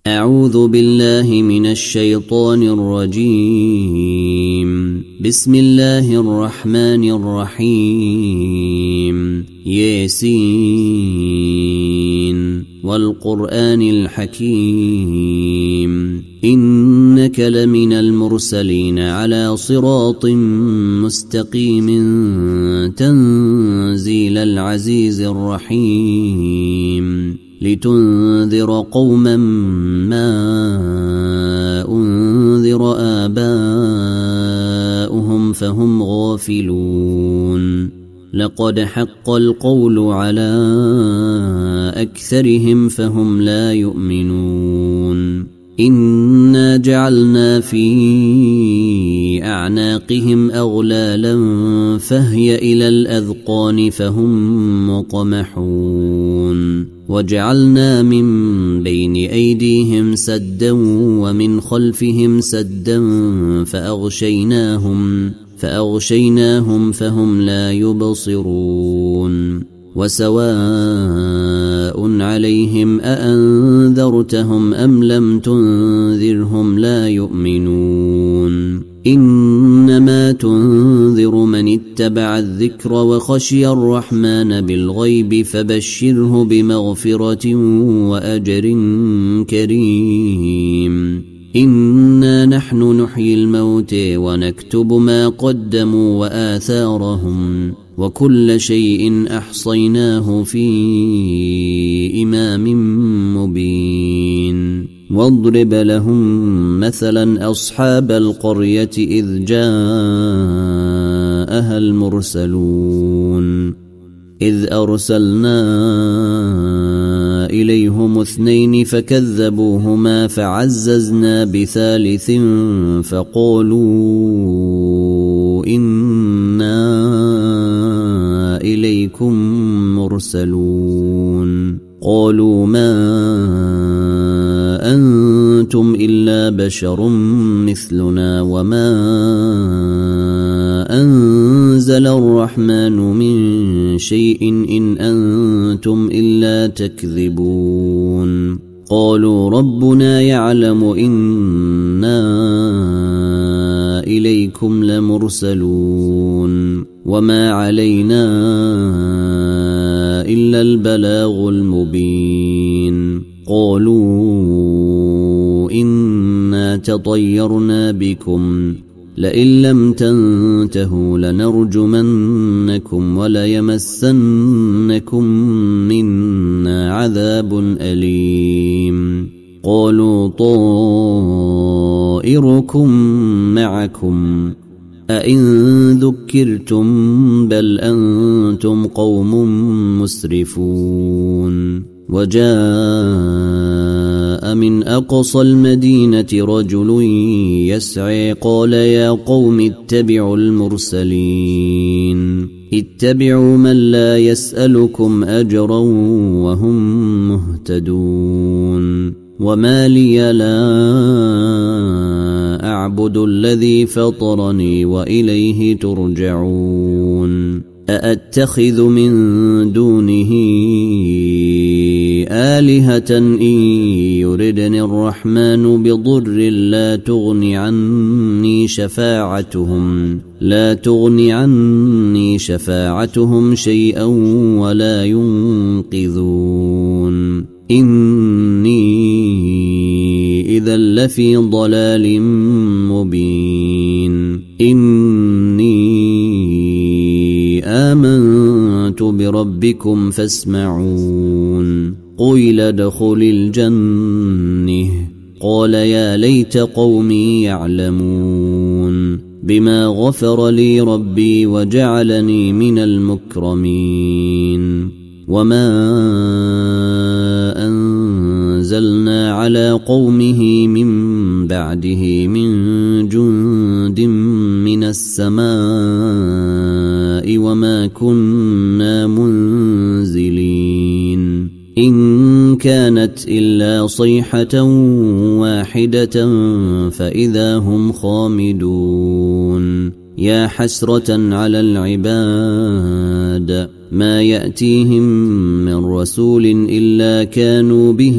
أعوذ بالله من الشيطان الرجيم. بسم الله الرحمن الرحيم. ياسين والقرآن الحكيم إنك لمن المرسلين على صراط مستقيم تنزيل العزيز الرحيم لتنذر قوما ما أنذر آباؤهم فهم غافلون. لقد حق القول على أكثرهم فهم لا يؤمنون. إنا جعلنا في أعناقهم أغلالا فهي إلى الأذقان فهم مقمحون. وجعلنا من بين أيديهم سدا ومن خلفهم سدا فأغشيناهم فهم لا يبصرون. وسواء عليهم أأنذرتهم أم لم تنذرهم لا يؤمنون. إنما تنذر من اتبع الذكر وخشي الرحمن بالغيب فبشره بمغفرة وأجر كريم. إنا نحن نحيي الموتى ونكتب ما قدموا وآثارهم وكل شيء أحصيناه في إمام مبين. واضرب لهم مثلا أصحاب القرية إذ جاءها المرسلون إذ أرسلنا إليهم 2 فكذبوهما فعززنا بثالث فقالوا إنا إليكم مرسلون. قالوا ما أنتم إلا بشر مثلنا وما أنزل الرحمن من شيء إن أنتم إلا تكذبون. قالوا ربنا يعلم إنا إليكم لمرسلون وما علينا إلا البلاغ المبين. قالوا إنا تطيرنا بكم لئن لم تنتهوا لنرجمنكم وليمسنكم منا عذاب أليم. قالوا طائركم معكم أئن ذكرتم بل أنتم قوم مسرفون. وجاء من أقصى المدينة رجل يسعى قال يا قوم اتبعوا المرسلين اتبعوا من لا يسألكم أجرا وهم مهتدون. وما لي لا أعبد الذي فطرني وإليه ترجعون. أأتخذ من دونه آلهة إن يردني الرحمن بضر لا تغني عني شفاعتهم شيئا ولا ينقذون. إني إذا لفي ضلال مبين. إني آمنت بربكم فاسمعون. قيل ادخل الجنة قال يا ليت قومي يعلمون بما غفر لي ربي وجعلني من المكرمين. وما أنزلنا على قومه من بعده من جند من السماء وما كنا منزلين. إن كانت إلا صيحة واحدة فإذا هم خامدون. يا حسرة على العباد ما يأتيهم من رسول إلا كانوا به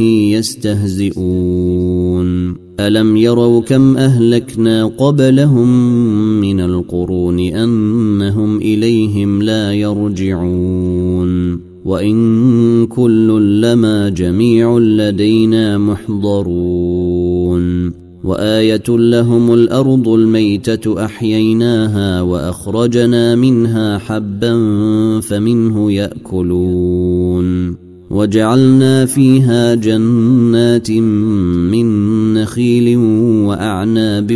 يستهزئون ألم يروا كم أهلكنا قبلهم من القرون أنهم إليهم لا يرجعون وإن كل لما جميع لدينا محضرون وآية لهم الأرض الميتة أحييناها وأخرجنا منها حبا فمنه يأكلون وجعلنا فيها جنات من نخيل وأعناب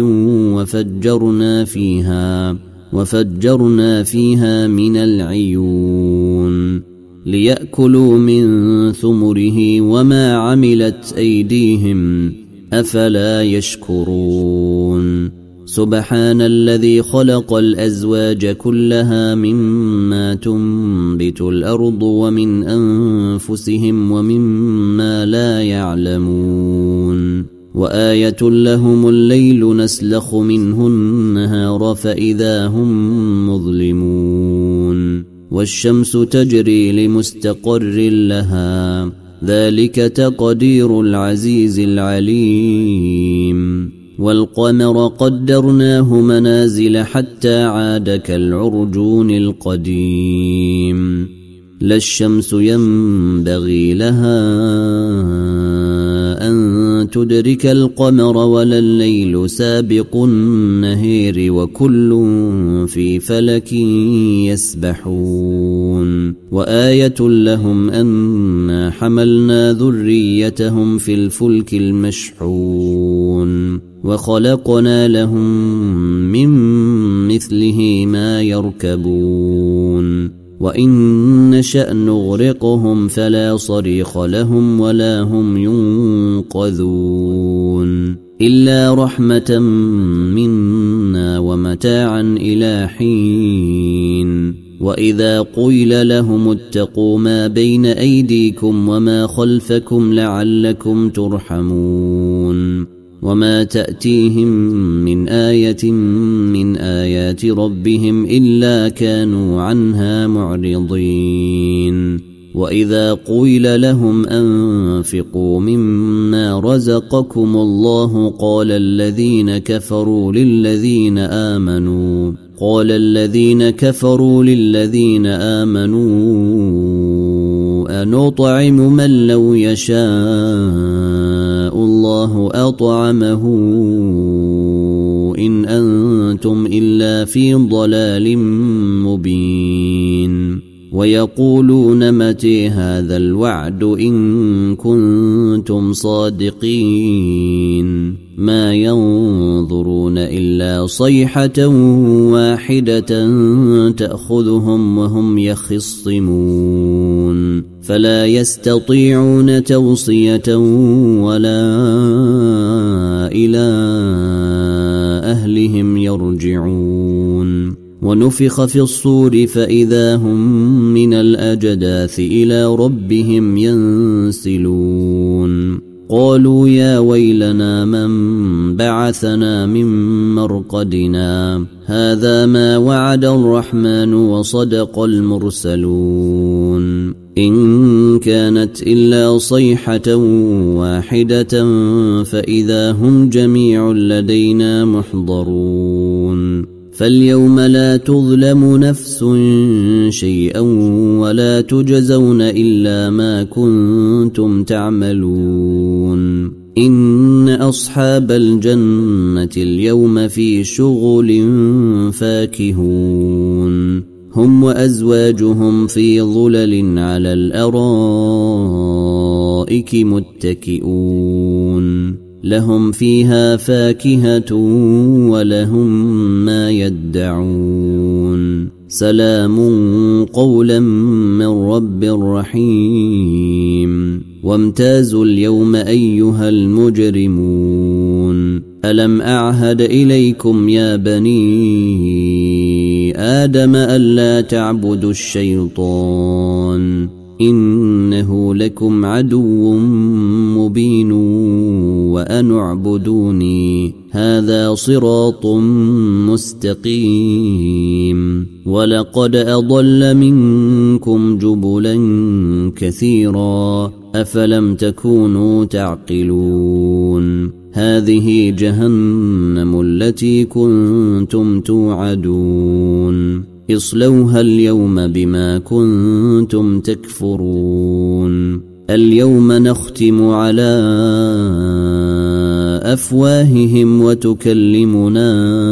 وفجرنا فيها من العيون ليأكلوا من ثمره وما عملت أيديهم أفلا يشكرون سبحان الذي خلق الأزواج كلها مما تنبت الأرض ومن أنفسهم ومما لا يعلمون وآية لهم الليل نسلخ منه النهار فإذا هم مظلمون والشمس تجري لمستقر لها ذلك تقدير العزيز العليم والقمر قدرناه منازل حتى عاد كالعرجون القديم لا الشمس ينبغي لها أن تدرك القمر ولا الليل سابق النهير وكل في فلك يسبحون وآية لهم أنا حملنا ذريتهم في الفلك المشحون وخلقنا لهم من مثله ما يركبون وإن نشأ نغرقهم فلا صريخ لهم ولا هم ينقذون إلا رحمة منا ومتاعا إلى حين وإذا قيل لهم اتقوا ما بين أيديكم وما خلفكم لعلكم ترحمون وما تأتيهم من آية من آيات ربهم إلا كانوا عنها معرضين وإذا قيل لهم أنفقوا مما رزقكم الله قال الذين كفروا للذين آمنوا أنطعم من لو يشاء الله أطعمه إن أنتم إلا في ضلال مبين ويقولون متى هذا الوعد إن كنتم صادقين ما ينظرون إلا صيحة واحدة تأخذهم وهم يخصمون فلا يستطيعون توصية ولا إلى أهلهم يرجعون ونفخ في الصور فإذا هم من الأجداث إلى ربهم ينسلون قالوا يا ويلنا من بعثنا من مرقدنا هذا ما وعد الرحمن وصدق المرسلون إن كانت إلا صيحة واحدة فإذا هم جميع لدينا محضرون فاليوم لا تظلم نفس شيئا ولا تجزون إلا ما كنتم تعملون إن أصحاب الجنة اليوم في شغل فاكهون هم وأزواجهم في ظلل على الأرائك متكئون لهم فيها فاكهة ولهم ما يدعون سلام قولا من رب رحيم وامتازوا اليوم أيها المجرمون ألم أعهد إليكم يا بني آدم ألا تعبدوا الشيطان إنه لكم عدو مبين وأن اعبدوني هذا صراط مستقيم ولقد أضل منكم جبلا كثيرا أفلم تكونوا تعقلون هذه جهنم التي كنتم توعدون اصلوها اليوم بما كنتم تكفرون اليوم نختم على أفواههم وتكلمنا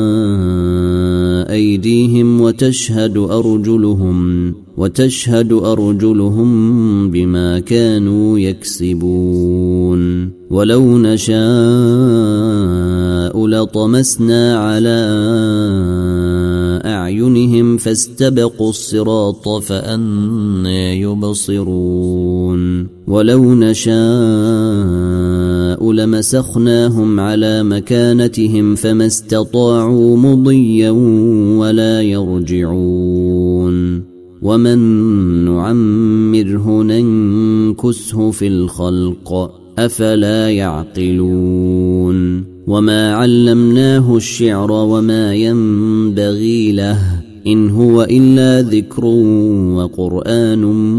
أيديهم وتشهد أرجلهم بما كانوا يكسبون ولو نشاء لطمسنا على أعينهم فاستبقوا الصراط فأنى يبصرون ولو نشاء لمسخناهم على مكانتهم فما استطاعوا مضيا ولا يرجعون ومن نعمره ننكسه في الخلق أفلا يعقلون وما علمناه الشعر وما ينبغي له إن هو إلا ذكر وقرآن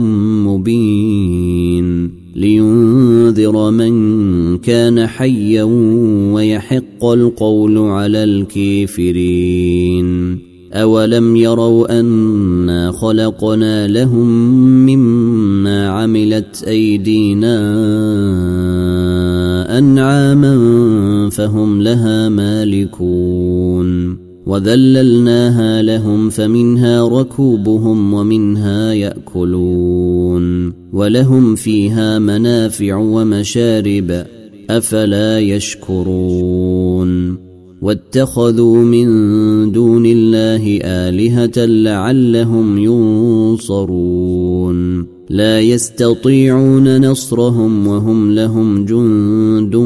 مبين لينذر من كان حيا ويحق القول على الكافرين أولم يروا أنا خلقنا لهم مما عملت أيدينا أنعاما فهم لها مالكون وذللناها لهم فمنها ركوبهم ومنها يأكلون ولهم فيها منافع ومشارب أفلا يشكرون واتخذوا من دون الله آلهة لعلهم ينصرون لا يستطيعون نصرهم وهم لهم جند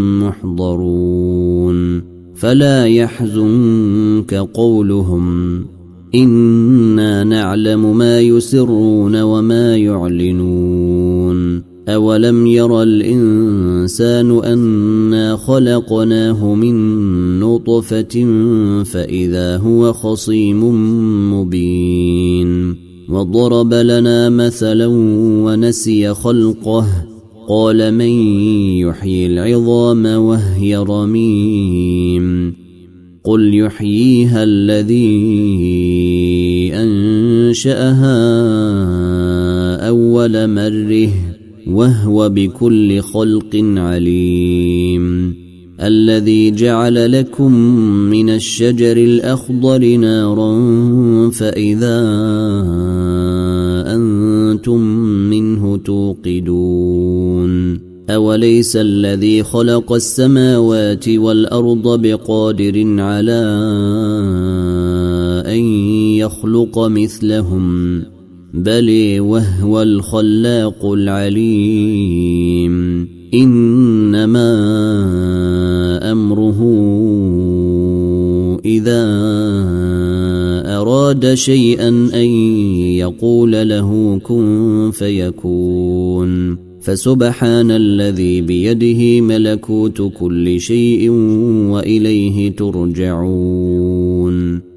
محضرون فلا يحزنك قولهم إنا نعلم ما يسرون وما يعلنون أولم ير الإنسان أنا خلقناه من نطفة فإذا هو خصيم مبين وضرب لنا مثلا ونسي خلقه قال من يحيي العظام وهي رميم قل يحييها الذي أنشأها أول مرة وهو بكل خلق عليم الذي جعل لكم من الشجر الأخضر نارا فإذا أنتم منه توقدون أوليس الذي خلق السماوات والأرض بقادر على أن يخلق مثلهم بل وهو الخلاق العليم إنما أمره إذا أراد شيئا أن يقول له كن فيكون فسبحان الذي بيده ملكوت كل شيء وإليه ترجعون